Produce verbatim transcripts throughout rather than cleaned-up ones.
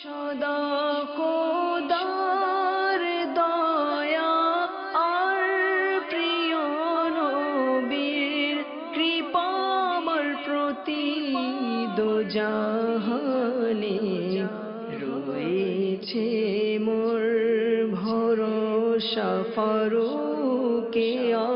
সদা খোদার দয়া আর প্রিয় নবীর কৃপা আমার প্রতি দোজাহানে রয়েছে মোর ভরসা ফারুকে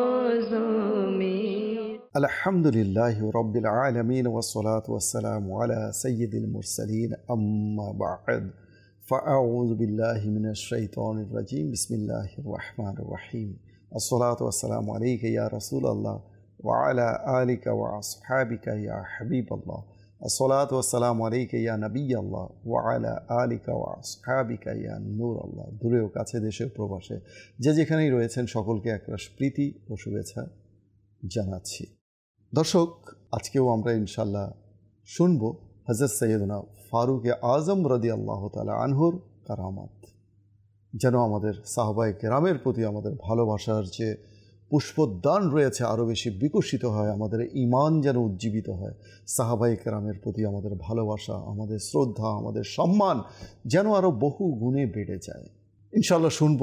আজমে। আলহামদুলিল্লাহি রাব্বিল আলামিন ওয়াসসালাতু ওয়াসসালামু আলা সাইয়্যিদিল মুরসালিন আম্মা বা'দ ফাআউযু বিল্লাহি মিনাশ শাইতানির রাজীম বিসমিল্লাহির রাহমানির রহিম। আসসালাতু ওয়াসসালামু আলাইকা ইয়া রাসূলাল্লাহ ওয়া আলা আলিকা ওয়া আসহাবিকা ইয়া হাবিবাল্লাহ। আসসালাতু ওয়াসসালামু আলাইকা ইয়া নবিয়াল্লাহ ওয়া আলা আলিকা ওয়া আসহাবিকা ইয়া নূরাল্লাহ। দূরে ও কাছে, দেশে ও প্রবাসে যে যেখানেই রয়েছেন সকলকে একরাশ প্রীতি ও শুভেচ্ছা জানাচ্ছি। দর্শক, আজকেও আমরা ইনশাল্লাহ শুনব হযরত সৈয়দনা ফারুকে আজম রাদিয়াল্লাহু তাআলা আনহুর কারামাত। যেন আমাদের সাহাবায়ে কেরামের প্রতি আমাদের ভালোবাসার যে পুষ্পোদ্যান রয়েছে আরও বেশি বিকশিত হয়, আমাদের ঈমান যেন উজ্জীবিত হয়, সাহাবায়ে কেরামের প্রতি আমাদের ভালোবাসা, আমাদের শ্রদ্ধা, আমাদের সম্মান যেন আরও বহু গুণে বেড়ে যায় ইনশাল্লাহ শুনব।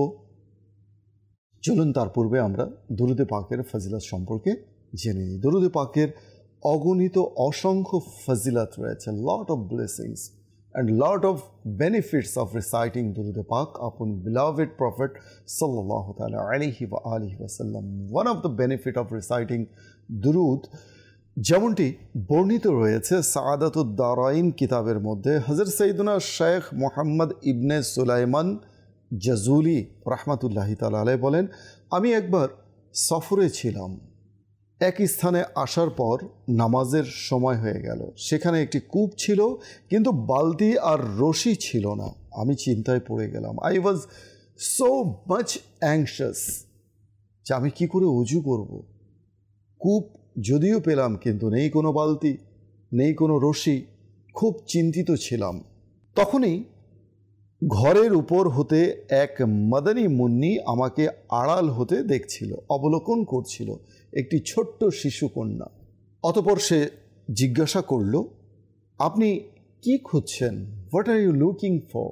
চলুন তার পূর্বে আমরা দুরূদে পাকের ফজিলত সম্পর্কে জেনে নিই। দুরূদে পাকের অগণিত অসংখ্য ফজিলত রয়েছে, lot of blessings and lot of benefits of reciting Durud Pak upon beloved Prophet sallallahu ta'ala alayhi wa alihi wa sallam. One of the benefit of reciting Durud যেমনটি বর্ণিত রয়েছে সাআদাতুদ দারাইন কিতাবের মধ্যে, হযরত সৈয়দনা শেখ মোহাম্মদ ইবনে সুলাইমান জাজুলি রাহমাতুল্লাহি তাআলা আলাইহি বলেন, আমি একবার সফরে ছিলাম। এক স্থানে আসার পর নামাজের সময় হয়ে গেল। সেখানে একটি কূপ ছিল, কিন্তু বালতি আর রশি ছিল না। আমি চিন্তায় পড়ে গেলাম। I was so much anxious যে আমি কী করে অজু করব। কূপ যদিও পেলাম, কিন্তু নেই কোনো বালতি, নেই কোনো রশি। খুব চিন্তিত ছিলাম। তখনই ঘরের উপর হতে এক মাদানী মুন্নি আমাকে আড়াল হতে দেখছিল, অবলোকন করছিল, একটি ছোট্ট শিশুকন্যা। অতঃপর সে জিজ্ঞাসা করল, আপনি কি খুঁজছেন? What are you looking for?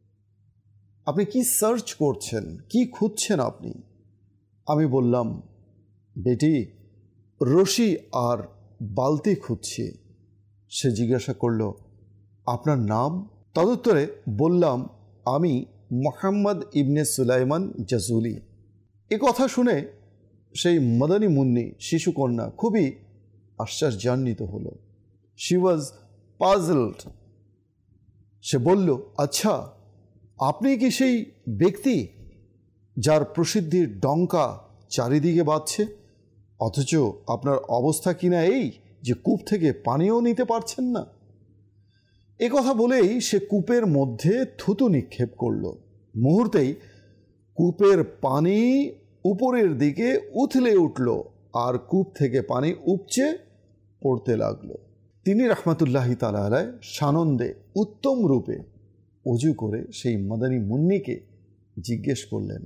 আপনি কি সার্চ করছেন, কি খুঁজছেন আপনি? আমি বললাম, বেটি, রশি আর বালতি খুঁজছি। সে জিজ্ঞাসা করল, আপনার নাম? তদুত্তরে বললাম, আমি মোহাম্মদ ইবনে সুলাইমান জাজুলি। এ কথা শুনে সেই মাদানী মুন্নি শিশুকন্যা খুবই আশ্চর্যান্বিত হলো। She was puzzled. সে বলল, আচ্ছা, আপনি কি সেই ব্যক্তি যার প্রসিদ্ধির ডঙ্কা চারিদিকে বাজছে, অথচ আপনার অবস্থা কিনা এই যে কূপ থেকে পানিও নিতে পারছেন না? এ কথা বলেই সে কূপের মধ্যে থুতু নিক্ষেপ করল। মুহূর্তেই কূপের পানি উপরের দিকে উথলে উঠল আর কূপ থেকে পানি উপচে পড়তে লাগলো। তিনি রাহমাতুল্লাহি তাআলা আলাইহি সানন্দে উত্তম রূপে অজু করে সেই মাদানী মুন্নিকে জিজ্ঞেস করলেন।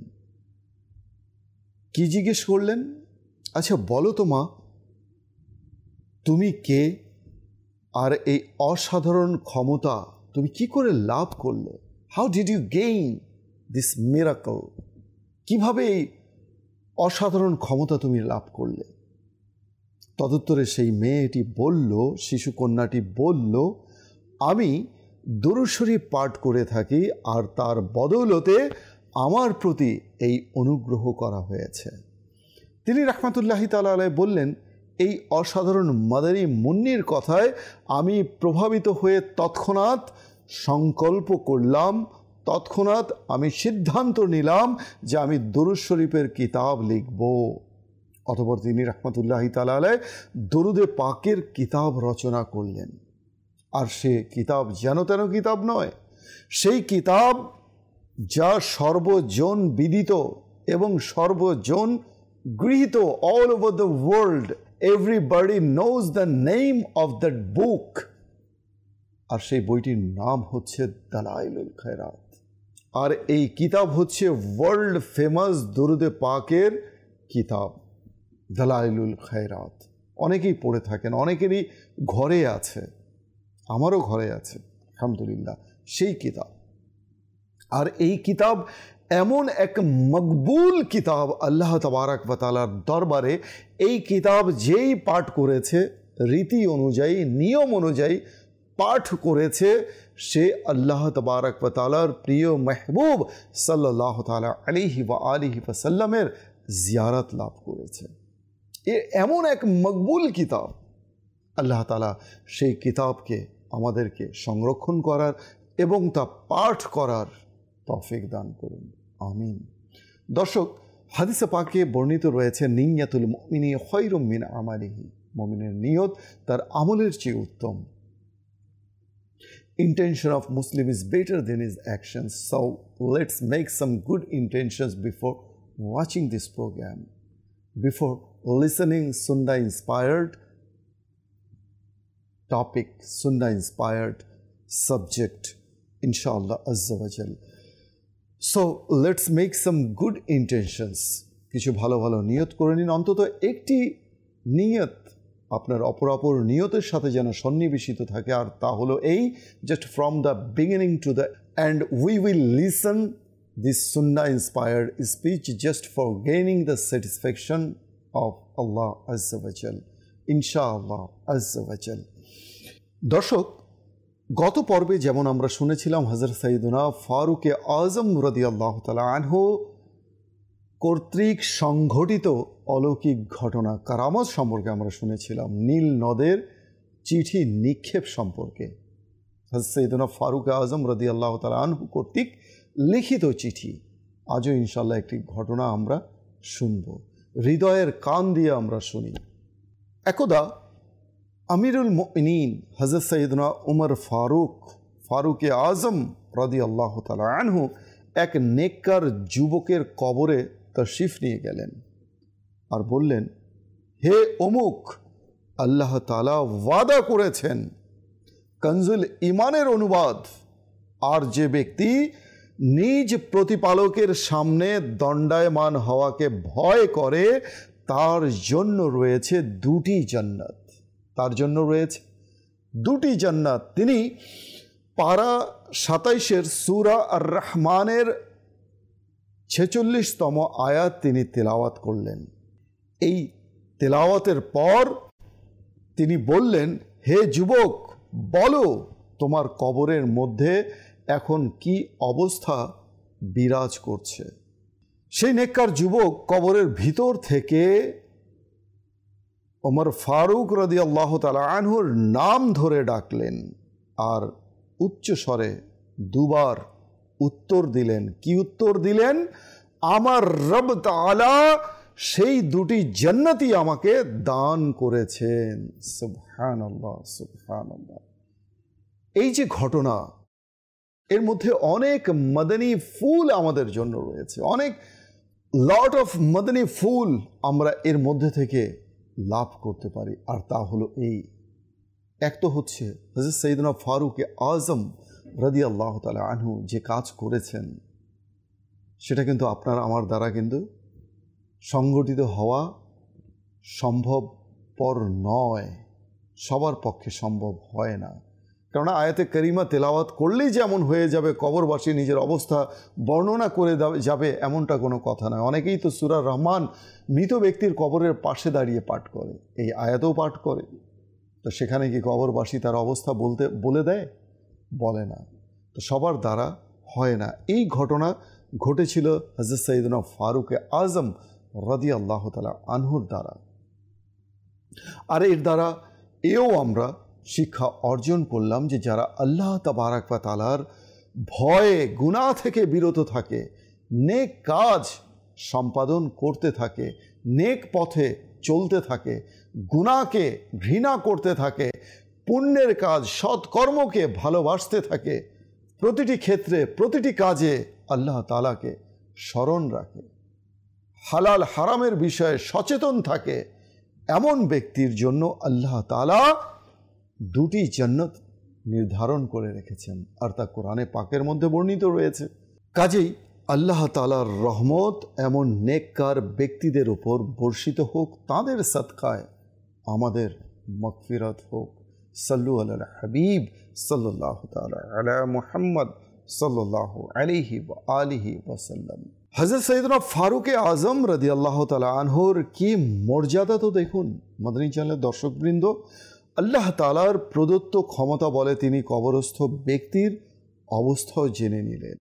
কি জিজ্ঞেস করলেন? আচ্ছা বলো তো মা, তুমি কে? আর এই অসাধারণ ক্ষমতা তুমি কি করে লাভ করলে? How did you gain this miracle? কিভাবে এই অসাধারণ ক্ষমতা তুমি লাভ করলে? তদুত্তরে সেই মেয়েটি বলল, শিশুকন্যাটি বলল, আমি দুরূদ শরীফ পাঠ করে থাকি আর তার বদৌলতে আমার প্রতি এই অনুগ্রহ করা হয়েছে। তিনি রাহমাতুল্লাহি তাআলা আলাইহি বললেন, এই অসাধারণ মাদানী মুন্নির কথায় আমি প্রভাবিত হয়ে তৎক্ষণাৎ সংকল্প করলাম, তৎক্ষণাৎ আমি সিদ্ধান্ত নিলাম যে আমি দুরূদ শরীফের কিতাব লিখব। অতঃপর তিনি রাহমাতুল্লাহি তাআলা আলাইহি দুরূদে পাকের কিতাব রচনা করলেন। আর সে কিতাব যেন তেন কিতাব নয়, সেই কিতাব যা সর্বজন বিদিত এবং সর্বজন গৃহীত, all over the world. Everybody knows the name of that book. আর সেই বইটির নাম হচ্ছে দালাইলুল খায়রাত। আর এই কিতাব হচ্ছে ওয়ার্ল্ড ফেমাস দুরূদে পাকের কিতাব দালাইলুল খায়রাত। অনেকেই পড়ে থাকেন, অনেকেরই ঘরে আছে, আমারও ঘরে আছে আলহামদুলিল্লাহ। সেই কিতাব। আর এই কিতাব এমন এক মকবুল কিতাব আল্লাহ তাবারক ওয়া তাআলার দরবারে, এই কিতাব যেই পাঠ করেছে রীতি অনুযায়ী নিয়ম অনুযায়ী পাঠ করেছে, সে আল্লাহ তাবারক ওয়া তাআলার প্রিয় মেহবুব সাল্লাল্লাহু তাআলা আলাইহি ওয়া আলিহি ওয়াসাল্লামের জিয়ারত লাভ করেছে। এ এমন এক মকবুল কিতাব, আল্লাহ তাআলা সেই কিতাবকে আমাদেরকে সংরক্ষণ করার এবং তা পাঠ করার তৌফিক দান করুন, আমিন। দর্শক, হাদিসে পাকে বর্ণিত রয়েছে নিয়াতুল মুমিনি খায়রুম মিন আমালিহি, মুমিনের নিয়ত তার আমলের চেয়ে উত্তম। Intention of Muslim is better than his actions, so let's make some good intentions before watching this program, before listening Sunnah inspired topic, Sunnah inspired subject, inshallah azza wa jal. So let's make some good intentions. কিছু ভালো ভালো নিয়ত করে নিন, অন্তত একটি নিয়ত আপনার অপর অপর নিয়তের সাথে যেন সন্নিবেশিত থাকে, আর তা হলো এই, just from the beginning to the end we will listen this Sunnah inspired speech just for gaining the satisfaction of Allah azza wa jal, inshallah azza wa jal. দর্শক, গত পর্বে যেমন আমরা শুনেছিলাম হযরত সাইয়্যিদুনা ফারুক আযম রাদিয়াল্লাহু তাআলা আনহু কর্তৃক সংঘটিত অলৌকিক ঘটনা কারামত সম্পর্কে আমরা শুনেছিলাম, নীল নদের চিঠি নিক্ষেপ সম্পর্কে। হযরত সাইয়্যিদুনা ফারুক আযম রাদিয়াল্লাহু তাআলা আনহু কর্তৃক লিখিত চিঠি। আজও ইনশাআল্লাহ একটি ঘটনা আমরা শুনব, হৃদয়ের কান দিয়ে আমরা শুনি। একদা আমিরুল মুমিনিন হযরত সাইয়্যিদুনা উমর ফারুক ফারুক আযম রাদিয়াল্লাহু তাআলা আনহু এক নেককার যুবকের কবরে তশরিফ নিয়ে গেলেন আর বললেন, হে অমুক, আল্লাহ তাআলা ওয়াদা করেছেন, কনজুল ইমানের অনুবাদ, আর যে ব্যক্তি নিজ প্রতিপালকের সামনে দণ্ডায়মান হওয়াকে ভয় করে তার জন্য রয়েছে দুটি জান্নাত, তার জন্য রয়েছে দুটি জান্নাত। তিনি পারা সাতাইশের সূরা আর রহমানের ছেচল্লিশতম আয়াত তিনি তেলাওয়াত করলেন। এই তেলাওয়াতের পর তিনি বললেন, হে যুবক, বলো তোমার কবরের মধ্যে এখন কি অবস্থা বিরাজ করছে। সেই নেককার যুবক কবরের ভিতর থেকে ওমর ফারুক রাদিয়াল্লাহু তাআলা আনহুর নাম ধরে ডাকলেন আর উচ্চ স্বরে দুবার উত্তর দিলেন। কি উত্তর দিলেন? আমার রব তাআলা সেই দুটি জান্নাতই আমাকে দান করেছেন। সুবহানাল্লাহ, সুবহানাল্লাহ। এই যে ঘটনা, এর মধ্যে অনেক মদনী ফুল আমাদের জন্য রয়েছে, অনেক লট অফ মদনী ফুল আমরা এর মধ্যে থেকে লাভ করতে পারি। আর তা হলো এই, এক তো হচ্ছে হযরত সাইয়্যিদুনা ফারুক আযম রাদিয়াল্লাহু তাআলা আনহু যে কাজ করেছেন, সেটা কিন্তু আপনার আমার দ্বারা কিন্তু সংগঠিত হওয়া সম্ভবপর নয়, সবার পক্ষে সম্ভব হয় না। কেননা আয়াতে কারিমা তেলাওয়াত করলেই যেমন হয়ে যাবে, কবরবাসী নিজের অবস্থা বর্ণনা করে যাবে এমনটা কোনো কথা নয়। অনেকেই তো সূরা রহমান মৃত ব্যক্তির কবরের পাশে দাঁড়িয়ে পাঠ করে, এই আয়াতেও পাঠ করে, তো সেখানে কি কবরবাসী তার অবস্থা বলতে বলে দেয়? বলে না। তো সবার দ্বারা হয় না। এই ঘটনা ঘটেছিল হযরত সাইয়্যিদুনা ফারুক আযম রাদিয়াল্লাহু তাআলা আনহুর দ্বারা। আর এর দ্বারা এও আমরা শিক্ষা অর্জন করলাম যে যারা আল্লাহ তাবারক ওয়া তাআলার ভয়ে গুনাহ থেকে বিরত থাকে, নেক কাজ সম্পাদন করতে থাকে, নেক পথে চলতে থাকে, গুনাহকে ঘৃণা করতে থাকে, পুণ্যের কাজ সৎকর্মকে ভালোবাসতে থাকে, প্রতিটি ক্ষেত্রে প্রতিটি কাজে আল্লাহ তাআলাকে স্মরণ রাখে, হালাল হারামের বিষয়ে সচেতন থাকে, এমন ব্যক্তির জন্য আল্লাহ তাআলা দুটি জান্নাত নির্ধারণ করে রেখেছেন, আর তা কোরআনে পাকের মধ্যে বর্ণিত রয়েছে। কাজেই আল্লাহ তাআলার রহমত এমন নেককার ব্যক্তিদের উপর বর্ষিত হোক, তাদের সদকায় আমাদের মাগফিরাত হোক, সাল্লু আলাল হাবিব সাল্লাল্লাহু তাআলা আলা মুহাম্মদ সাল্লাল্লাহু আলাইহি ওয়া আলিহি ওয়াসাল্লাম। হযরত সৈয়দনা ফারুক আজম রাদিয়াল্লাহু তাআলা আনহুর কি মর্যাদা তো দেখুন মাদানী চ্যানেলের দর্শকবৃন্দ। আল্লাহ তাআলার প্রদত্ত ক্ষমতা বলে তিনি কবরস্থ ব্যক্তির অবস্থাও জেনে নিলেন।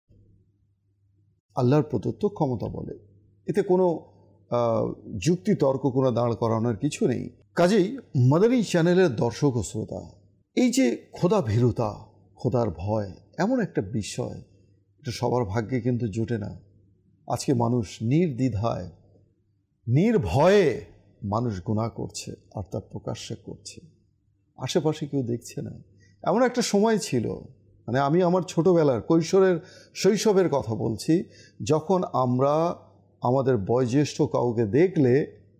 আল্লাহর প্রদত্ত ক্ষমতা বলে, এতে কোনো যুক্তি তর্ক কোনো দাঁড় করানোর কিছু নেই। কাজেই মাদানী চ্যানেলের দর্শক ও শ্রোতা, এই যে খোদা ভীরুতা, খোদার ভয় এমন একটা বিষয়, এটা সবার ভাগ্যে কিন্তু জোটে না। আজকে মানুষ নির্দ্বিধায় নির্ভয়ে মানুষ গুনাহ করছে আর তা প্রকাশ্যে করছে, আশেপাশে কেউ দেখছে না। এমন একটা সময় ছিল, মানে আমি আমার ছোটোবেলার কৈশোরের শৈশবের কথা বলছি, যখন আমরা আমাদের বয়োজ্যেষ্ঠ কাউকে দেখলে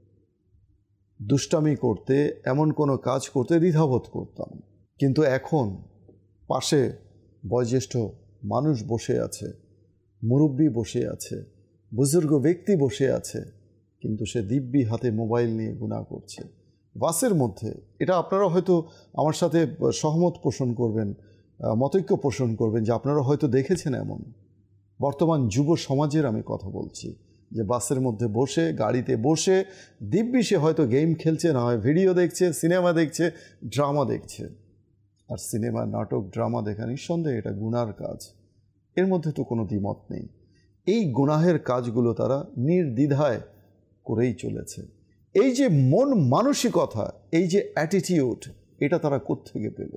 দুষ্টামি করতে, এমন কোনো কাজ করতে দ্বিধাবোধ করতাম। কিন্তু এখন পাশে বয়োজ্যেষ্ঠ মানুষ বসে আছে, মুরব্বী বসে আছে, বুজুর্গ ব্যক্তি বসে আছে, কিন্তু সে দিব্যি হাতে মোবাইল নিয়ে গুনাহ করছে বাসের মধ্যে। এটা আপনারা হয়তো আমার সাথে সহমত পোষণ করবেন, মতৈক্য পোষণ করবেন যে আপনারা হয়তো দেখেছেন এমন। বর্তমান যুব সমাজের আমি কথা বলছি, যে বাসের মধ্যে বসে, গাড়িতে বসে দিব্যি সে হয়তো গেম খেলছে, না হয় ভিডিও দেখছে, সিনেমা দেখছে, ড্রামা দেখছে। আর সিনেমা, নাটক, ড্রামা দেখা নিঃসন্দেহে এটা গুনার কাজ, এর মধ্যে তো কোনো দ্বিমত নেই। এই গুনাহের কাজগুলো তারা নির্দ্বিধায় করেই চলেছে। এই যে মন মানসিকতা, এই যে অ্যাটিটিউড, এটা তারা কোত্থেকে পেল?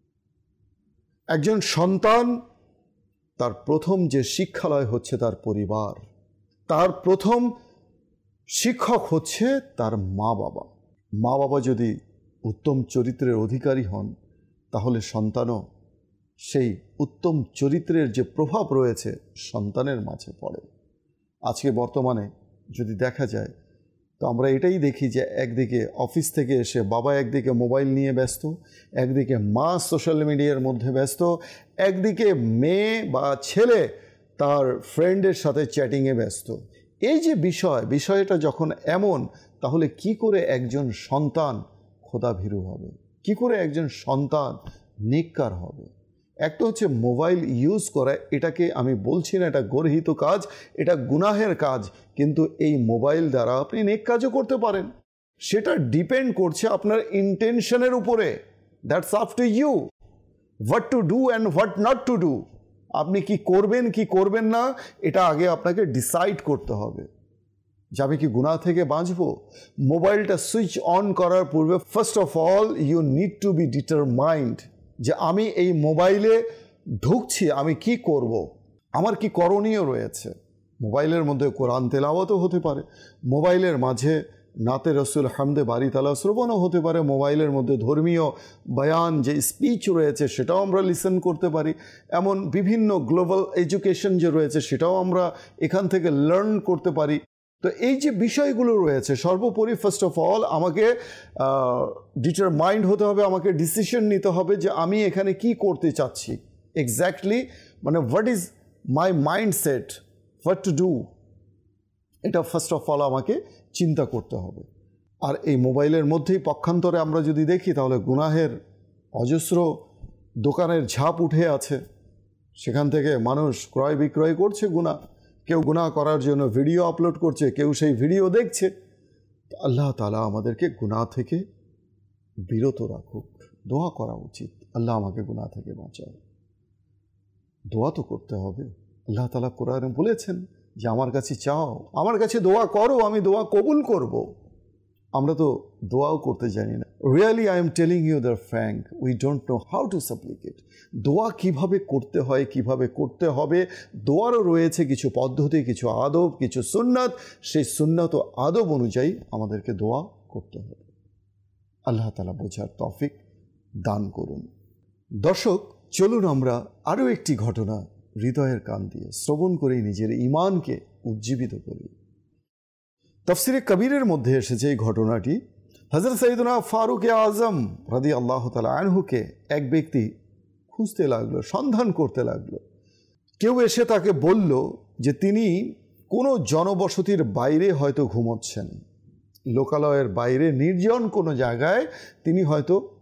একজন সন্তান, তার প্রথম যে শিক্ষালয় হচ্ছে তার পরিবার, তার প্রথম শিক্ষক হচ্ছে তার মা বাবা। মা বাবা যদি উত্তম চরিত্রের অধিকারী হন, তাহলে সন্তানও সেই উত্তম চরিত্রের যে প্রভাব রয়েছে সন্তানের মাঝে পড়ে। আজকে বর্তমানে যদি দেখা যায়, তো আমরা এটাই দেখি যে একদিকে অফিস থেকে এসে বাবা একদিকে মোবাইল নিয়ে ব্যস্ত, একদিকে মা সোশ্যাল মিডিয়ার মধ্যে ব্যস্ত, একদিকে মেয়ে বা ছেলে তার ফ্রেন্ডের সাথে চ্যাটিংয়ে ব্যস্ত। এই যে বিষয়, বিষয়টা যখন এমন, তাহলে কি করে একজন সন্তান খোদাভীরু হবে? কি করে একজন সন্তান নেককার হবে? একটা হচ্ছে মোবাইল ইউজ করা, এটাকে আমি বলছি না এটা গর্হিত কাজ, এটা গুনাহের কাজ, কিন্তু এই মোবাইল দ্বারা আপনি নেক কাজও করতে পারেন। সেটা ডিপেন্ড করছে আপনার ইন্টেনশনের উপরে। That's up to you, what to do and what not to do. আপনি কি করবেন কি করবেন না, এটা আগে আপনাকে ডিসাইড করতে হবে যে আমি কি গুনাহ থেকে বাঁচবো। মোবাইলটা সুইচ অন করার পূর্বে first of all you need to be determined যে আমি এই মোবাইলে ঢুকছি, আমি কি করব, আমার কি করণীয় রয়েছে। মোবাইলের মধ্যে কোরআন তেলাওয়াতও হতে পারে, মোবাইলের মাঝে নাতে রসুল হামদে বারি তালা শ্রবণও হতে পারে, মোবাইলের মধ্যে ধর্মীয় বয়ান যে স্পিচ রয়েছে সেটাও আমরা লিসেন করতে পারি, এমন বিভিন্ন গ্লোবাল এডুকেশন যে রয়েছে সেটাও আমরা এখান থেকে লার্ন করতে পারি। তো এই যে বিষয়গুলো রয়েছে, সর্বোপরি ফার্স্ট অফ অল আমাকে ডিটারমাইন্ড হতে হবে, আমাকে ডিসিশন নিতে হবে যে আমি এখানে কি করতে চাচ্ছি এক্স্যাক্টলি, মানে what is my mindset, what to do, এটা ফার্স্ট অফ অল আমাকে চিন্তা করতে হবে। আর এই মোবাইলের মধ্যেই পক্ষান্তরে আমরা যদি দেখি, তাহলে গুনাহের অজস্র দোকানের ঝাঁপ উঠে আছে, সেখান থেকে মানুষ ক্রয় বিক্রয় করছে গুনাহ। কেউ গুনাহ করার জন্য ভিডিও আপলোড করছে, কেউ সেই ভিডিও দেখছে। তো আল্লাহ তাআলা আমাদেরকে গুনাহ থেকে বিরত রাখুক। দোয়া করা উচিত, আল্লাহ আমাকে গুনাহ থেকে বাঁচাও। দোয়া তো করতে হবে। আল্লাহ তাআলা কোরআনে বলেছেন যে আমার কাছে চাও, আমার কাছে দোয়া করো, আমি দোয়া কবুল করব। আমরা তো দোয়াও করতে জানি না। Really I am telling you the frank, we don't know how to supplicate. দোয়া কিভাবে করতে হয়, কিভাবে করতে হবে, দোয়ারও রয়েছে কিছু পদ্ধতি, কিছু আদব, কিছু সুন্নাত। সেই সুন্নাত ও আদব অনুযায়ী আমাদেরকে দোয়া করতে হবে। আল্লাহ তাআলা বোঝার তৌফিক দান করুন। দর্শক, চলুন আমরা আরও একটি ঘটনা হৃদয়ের কান দিয়ে শ্রবণ করে নিজের ঈমানকে উজ্জীবিত করি। তাফসিরে কবিরের মধ্যে এসেছে এই ঘটনাটি। হযরত সৈয়দনা ফারুক আজম রাদিয়াল্লাহু তাআলা আনহুকে এক ব্যক্তি খুঁজতে লাগলো, সন্ধান করতে লাগলো। কেউ এসে তাকে বলল যে তিনি কোনো জনবসতির বাইরে হয়তো ঘুমোচ্ছেন, লোকালয়ের বাইরে নির্জন কোনো জায়গায় তিনি হয়তো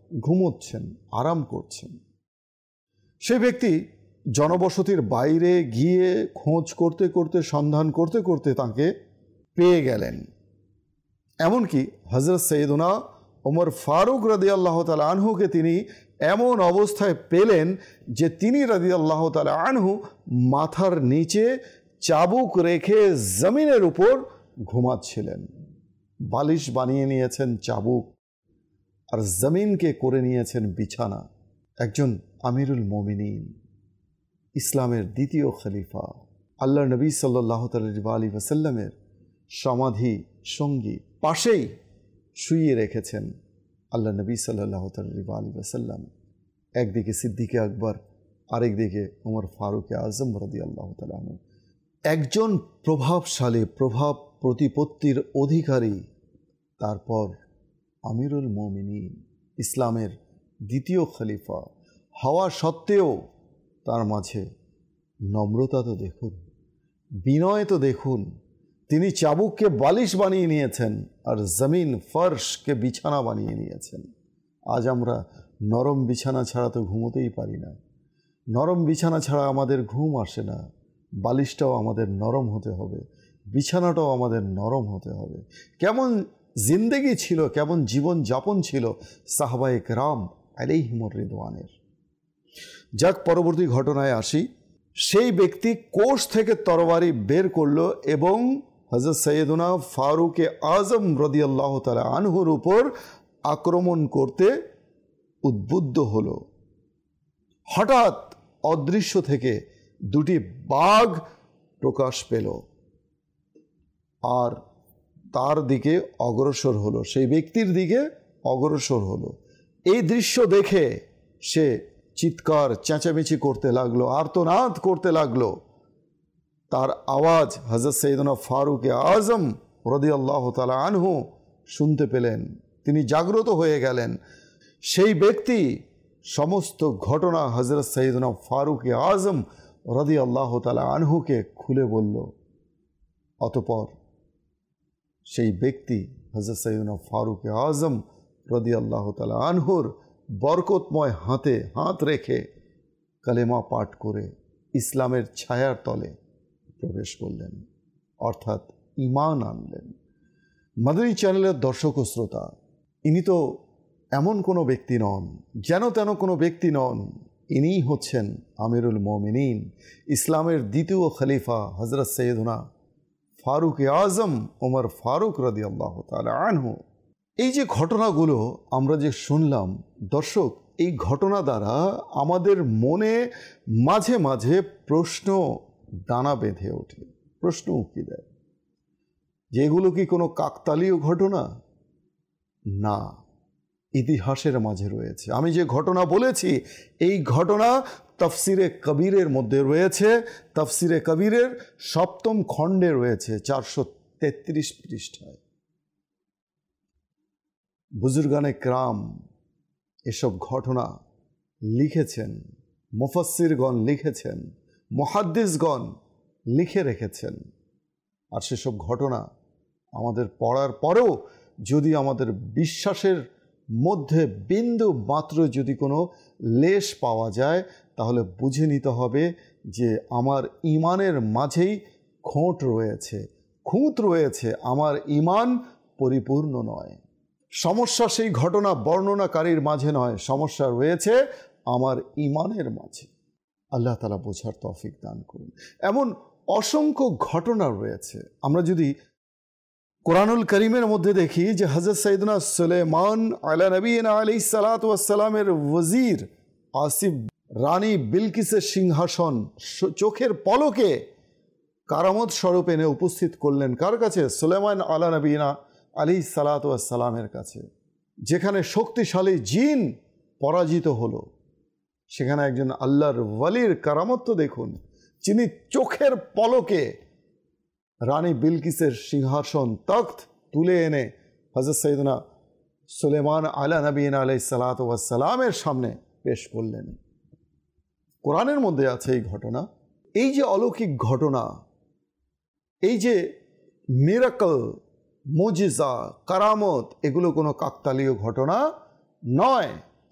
ঘুমোচ্ছেন, আরাম করছেন। সে ব্যক্তি জনবসতির বাইরে গিয়ে খোঁজ করতে করতে, সন্ধান করতে করতে তাকে পেয়ে গেলেন। এমনকি হজরত সৈয়দনা ওমর ফারুক রাদিয়াল্লাহু তাআলা আনহুকে তিনি এমন অবস্থায় পেলেন যে তিনি রাদিয়াল্লাহু তাআলা আনহু মাথার নিচে চাবুক রেখে জমিনের উপর ঘুমাচ্ছিলেন। বালিশ বানিয়ে নিয়েছেন চাবুক, আর জমিনকে করে নিয়েছেন বিছানা। একজন আমিরুল মোমিনিন, ইসলামের দ্বিতীয় খলিফা, আল্লাহ নবী সাল্লাল্লাহু আলাইহি ওয়াসাল্লামের সমাধি সঙ্গী পাশেই শুইয়ে রেখেছেন আল্লাহ নবী সাল্লাল্লাহু আলাইহি ওয়াসাল্লাম। একদিকে সিদ্দিকে আকবর, আরেকদিকে ওমর ফারুক আজম রাদিয়াল্লাহু তাআলা আনহু। একজন প্রভাবশালী, প্রভাব প্রতিপত্তির অধিকারী, তারপর আমিরুল মোমিনিন, ইসলামের দ্বিতীয় খলিফা হওয়া সত্ত্বেও তার মাঝে নম্রতা তো দেখুন, বিনয় তো দেখুন। তিনি চাবুককে বালিশ বানিয়ে নিয়েছেন আর জমিন ফর্শকে বিছানা বানিয়ে নিয়েছেন। আজ আমরা নরম বিছানা ছাড়া তো ঘুমোতেই পারি না। নরম বিছানা ছাড়া আমাদের ঘুম আসে না। বালিশটাও আমাদের নরম হতে হবে, বিছানাটাও আমাদের নরম হতে হবে। কেমন জিন্দেগি ছিল, কেমন জীবন যাপন ছিল সাহাবায়ে কেরাম আলাইহিমুর রিদওয়ানের। যাক, পরবর্তী ঘটনায় আসি। সেই ব্যক্তি কোষ থেকে তরবারি বের করল এবং হযরত সৈয়দনা ফারুক আজম রাদিয়াল্লাহু তাআলা আনহুর উপর আক্রমণ করতে উদ্বুদ্ধ হলো। হঠাৎ অদৃশ্য থেকে দুটি বাঘ প্রকাশ পেল আর তার দিকে অগ্রসর হলো, সেই ব্যক্তির দিকে অগ্রসর হলো। এই দৃশ্য দেখে সে চিৎকার চেঁচামেচি করতে লাগলো, আর্তনাদ করতে লাগলো। তার আওয়াজ হযরত সৈয়দনা ফারুক আজম রাদিয়াল্লাহু তাআলা আনহু শুনতে পেলেন। তিনি জাগ্রত হয়ে গেলেন। সেই ব্যক্তি সমস্ত ঘটনা হযরত সৈয়দনা ফারুক আজম রাদিয়াল্লাহু তাআলা আনহুকে খুলে বলল। অতঃপর সেই ব্যক্তি হযরত সৈয়দনা ফারুক আজম রাদিয়াল্লাহু তাআলা আনহুর বরকতময় হাতে হাত রেখে কালেমা পাঠ করে ইসলামের ছায়ার তলে প্রবেশ করলেন, অর্থাৎ ঈমান আনলেন। মাদানী চ্যানেলের দর্শক ও শ্রোতা, ইনি তো এমন কোনো ব্যক্তি নন, যেন তেন কোনো ব্যক্তি নন। ইনিই হচ্ছেন আমিরুল মোমিনিন, ইসলামের দ্বিতীয় খলিফা হযরত সৈয়দনা ফারুক আজম ওমর ফারুক রাদিয়াল্লাহু তাআলা আনহু। এই যে ঘটনাগুলো আমরা যে শুনলাম দর্শক, এই ঘটনা দ্বারা আমাদের মনে মাঝে মাঝে প্রশ্ন দানা বেঁধে ওঠে, প্রশ্ন উকি দেয় যে এগুলো কি কোনো কাকতালীয় ঘটনা? না, ইতিহাসের মাঝে রয়েছে। আমি যে ঘটনা বলেছি এই ঘটনা তাফসিরে কবিরের মধ্যে রয়েছে। তাফসিরে কবিরের সপ্তম খণ্ডে রয়েছে, চারশো তেত্রিশ পৃষ্ঠায়। বুজুর্গানে কেরাম এসব ঘটনা লিখেছেন, মুফাসসিরগণ লিখেছেন, মুহাদ্দিসগণ লিখে রেখেছেন। আর সেসব ঘটনা আমাদের পড়ার পরেও যদি আমাদের বিশ্বাসের মধ্যে বিন্দু মাত্র যদি কোনো লেশ পাওয়া যায়, তাহলে বুঝে নিতে হবে যে আমার ঈমানের মাঝেই খোঁট রয়েছে, খুঁত রয়েছে, আমার ঈমান পরিপূর্ণ নয়। সমস্যা সেই ঘটনা বর্ণনাকারীর মাঝে নয়, সমস্যা রয়েছে আমার ঈমানের মাঝে। আল্লাহ তাআলা বোঝার তৌফিক দান করুন। এমন অসংখ্য ঘটনা রয়েছে। আমরা যদি কোরআনুল করিমের মধ্যে দেখি যে হযরত সৈয়দনা সুলাইমান আলা নবীনা আলাইহিস সালাতু ওয়াস সালামের ওয়াজির আসিফ রানী বিলকিসের সিংহাসন চোখের পলকে কারামত স্বরূপ এনে উপস্থিত করলেন কার কাছে? সুলাইমান আলা নবীনা আলাইহিস সালাতু ওয়াস সালামের কাছে। যেখানে শক্তিশালী জিন পরাজিত হলো, সেখানে একজন আল্লাহর ওয়ালির কারামত তো দেখুন, যিনি চোখের পলকে রানী বিলকিসের সিংহাসন তখ্ত তুলে এনে হযরত সৈয়দনা সুলাইমান আলা নবীনা আলাইহিস সালাতু ওয়াস সালামের সামনে পেশ করলেন। কোরআনের মধ্যে আছে এই ঘটনা। এই যে অলৌকিক ঘটনা, এই যে মিরাকল, মুজিজা, কারামত, এগুলো কোনো কাকতালীয় ঘটনা নয়।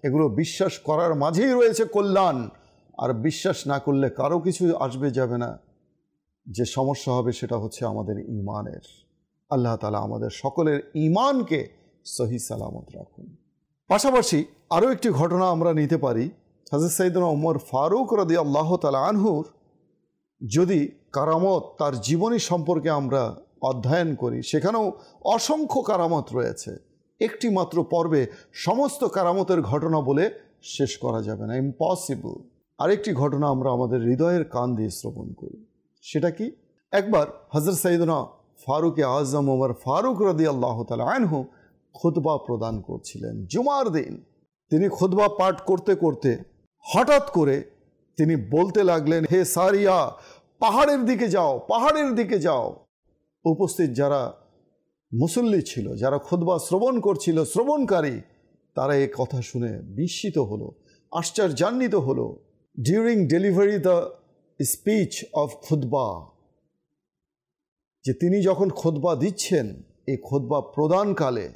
এগুলো বিশ্বাস করার মাঝেই রয়েছে কল্যাণ। আর বিশ্বাস না করলে কারো কিছু আসবে যাবে না। যে সমস্যা হবে সেটা হচ্ছে আমাদের ঈমানের। আল্লাহ তাআলা আমাদের সকলের ঈমানকে সহি সালামত রাখুন। পাশাপাশি আরও একটি ঘটনা আমরা নিতে পারি। হযরত সাইয়েদনা ওমর ফারুক রাদিয়াল্লাহু তাআলা আনহুর যদি কারামত তার জীবনী সম্পর্কে আমরা অধ্যয়ন করি, সেখানেও অসংখ্য কারামত রয়েছে। একটি মাত্র পর্বে সমস্ত কারামতের ঘটনা বলে শেষ করা যাবে না, ইম্পসিবল। আরেকটি ঘটনা আমরা আমাদের হৃদয়ের কান দিয়ে শ্রবণ করি। সেটা কি? একবার হযরত সাইয়েদনা ফারুক আজম ওমর ফারুক রাদিয়াল্লাহু তাআলা আনহু খুতবা প্রদান করছিলেন জুমার দিন। তিনি খুতবা পাঠ করতে করতে হঠাৎ করে তিনি বলতে লাগলেন, হে সারিয়া, পাহাড়ের দিকে যাও, পাহাড়ের দিকে যাও। উপস্থিত যারা মুসল্লি ছিল, যারা খুতবা শ্রবণ করছিল, শ্রবণকারী, তারা এই কথা শুনে বিস্মিত হলো, আশ্চর্যান্বিত হলো। During delivery the speech of খুতবা, যে তিনি যখন খুতবা দিচ্ছেন, এই খুতবা প্রদানকালে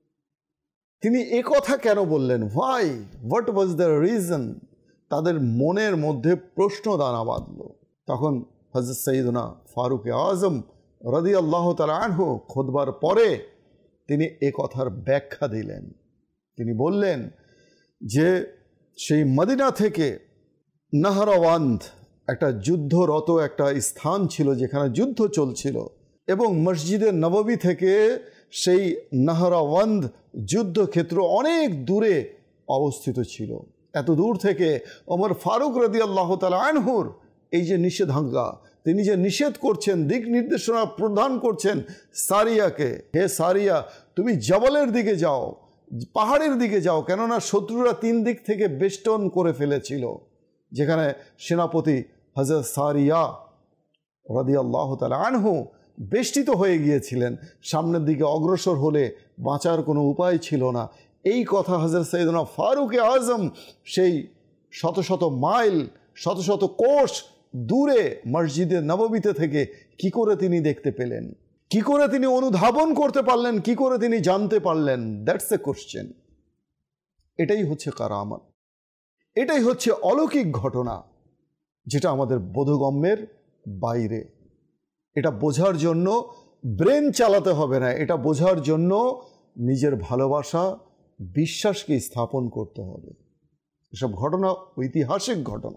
তিনি এ কথা কেন বললেন? Why, what was the reason? তাদের মনের মধ্যে প্রশ্ন দানা বাঁধল। তখন হযরত সাইয়েদনা ফারুক আজম রাদিয়াল্লাহু তাআলা আনহু খুতবার পরে তিনি এ কথার ব্যাখ্যা দিলেন। তিনি বললেন যে সেই মদিনা থেকে নাহরাওয়ান্দ একটা যুদ্ধরত একটা স্থান ছিল যেখানে যুদ্ধ চলছিল, এবং মসজিদে নববী থেকে সেই নাহরাওয়ান্দ যুদ্ধক্ষেত্র অনেক দূরে অবস্থিত ছিল। এত দূর থেকে ওমর ফারুক রাদিয়াল্লাহু তাআলা আনহুর এই যে নিষেধাজ্ঞা, তিনি যে নিষেধ করছেন, দিক নির্দেশনা প্রদান করছেন সারিয়াকে, হে সারিয়া, তুমি জবলের দিকে যাও, পাহাড়ের দিকে যাও। কেননা শত্রুরা তিন দিক থেকে বেষ্টন করে ফেলেছিল, যেখানে সেনাপতি হযরত সারিয়া রাদিয়াল্লাহু তাআলা আনহু বেষ্টিত হয়ে গিয়েছিলেন। সামনের দিকে অগ্রসর হলে বাঁচার কোনো উপায় ছিল না। এই কথা হযরত সাইয়েদনা ফারুক আজম সেই শত শত মাইল, শত শত কোষ দূরে মসজিদে নববীতে থেকে কি করে তিনি দেখতে পেলেন, কি করে তিনি অনুধাবন করতে পারলেন, কি করে তিনি জানতে পারলেন? That's a question. এটাই হচ্ছে কারামত, এটাই হচ্ছে অলৌকিক ঘটনা, যেটা আমাদের বোধগম্যের বাইরে। এটা বোঝার জন্য ব্রেন চালাতে হবে না, এটা বোঝার জন্য নিজের ভালোবাসা, বিশ্বাসকে স্থাপন করতে হবে। এসব ঘটনা ঐতিহাসিক ঘটনা।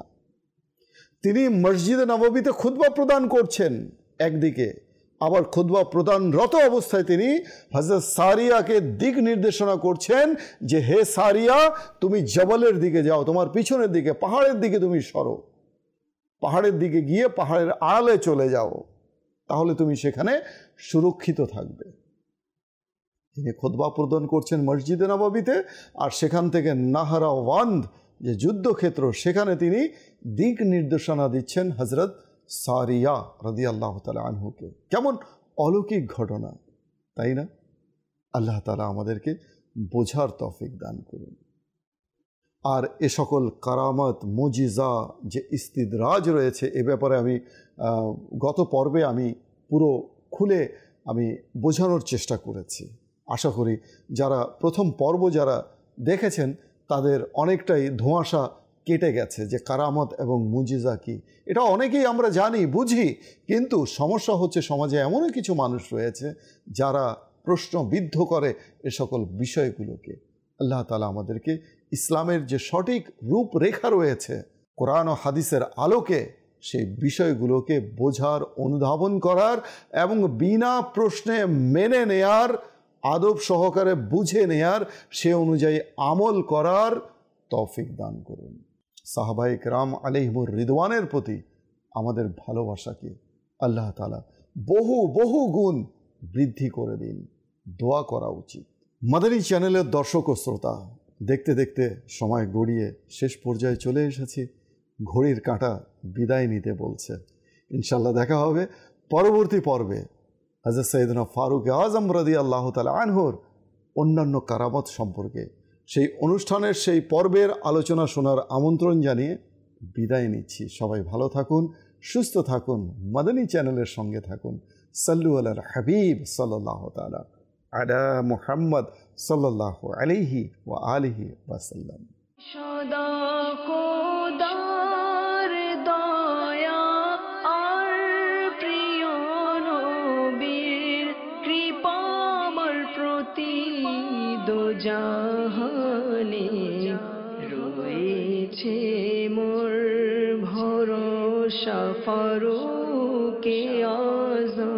তিনি মসজিদে নববীতে খুতবা প্রদান করছেন একদিকে, আবার খুতবা প্রদানরত অবস্থায় তিনি হযরত সারিয়াকে দিক নির্দেশনা করছেন যে, হে সারিয়া, তুমি জবলের দিকে যাও, তোমার পিছনের দিকে, পাহাড়ের দিকে তুমি সরো, পাহাড়ের দিকে গিয়ে পাহাড়ের আড়ালে চলে যাও, তাহলে তুমি সেখানে সুরক্ষিত থাকবে। তিনি খুতবা প্রদান করছেন মসজিদে নববীতে, আর সেখান থেকে নাহরাওয়ান্দ যে যুদ্ধক্ষেত্র, সেখানে তিনি দিক নির্দেশনা দিচ্ছেন হযরত সারিয়া রাদিয়াল্লাহু তাআলা আনহুকে। কেমন অলৌকিক ঘটনা, তাই না? আল্লাহ তাআলা আমাদেরকে বোঝার তৌফিক দান করুন। আর এ সকল কারামত, মুজিজা, যে ইস্তিদরাজ রয়েছে, এ ব্যাপারে আমি গত পর্বে আমি পুরো খুলে আমি বোঝানোর চেষ্টা করেছি। আশা করি যারা প্রথম পর্ব যারা দেখেছেন তাদের অনেকটাই ধোঁয়াশা কেটে গেছে যে কারামত এবং মুজিজা কি। এটা অনেকেই আমরা জানি, বুঝি, কিন্তু সমস্যা হচ্ছে সমাজে এমনও কিছু মানুষ রয়েছে যারা প্রশ্নবিদ্ধ করে এ সকল বিষয়গুলোকে। আল্লাহ তাআলা আমাদেরকে ইসলামের যে সঠিক রূপরেখা রয়েছে কোরআন ও হাদিসের আলোকে, সেই বিষয়গুলোকে বোঝার, অনুধাবন করার এবং বিনা প্রশ্নে মেনে নেয়ার, আদব সহকারে বুঝে নেয়ার, সে অনুযায়ী আমল করার তৌফিক দান করুন। সাহাবায়ে কেরাম আলাইহিমুর রিদওয়ানের প্রতি আমাদের ভালোবাসাকে আল্লাহ তাআলা বহু বহু গুণ বৃদ্ধি করে দিন, দোয়া করা উচিত। মাদানী চ্যানেলের দর্শক ও শ্রোতা, দেখতে দেখতে সময় গড়িয়ে শেষ পর্যায়ে চলে এসেছি। ঘড়ির কাঁটা বিদায় নিতে বলছে। ইনশাল্লাহ দেখা হবে পরবর্তী পর্বে হযরত সাইয়েদনা ফারুক আজম রাদিয়াল্লাহু তাআলা আনহুর অন্যান্য কারামত সম্পর্কে। সেই অনুষ্ঠানের সেই পর্বের আলোচনা শোনার আমন্ত্রণ জানিয়ে বিদায় নিচ্ছি। সবাই ভালো থাকুন, সুস্থ থাকুন, মাদানী চ্যানেলের সঙ্গে থাকুন। সাল্লু আলাল হাবিব সাল্লাল্লাহু তাআলা আলা মুহাম্মদ সাল্লাল্লাহু আলাইহি ওয়া আলিহি ওয়াসাল্লাম। সদা খোদার দয়া আর প্রিয় নবীর কৃপা আমার প্রতি দোজাহানে রয়েছে মোর ভরসা ফারুকে আযম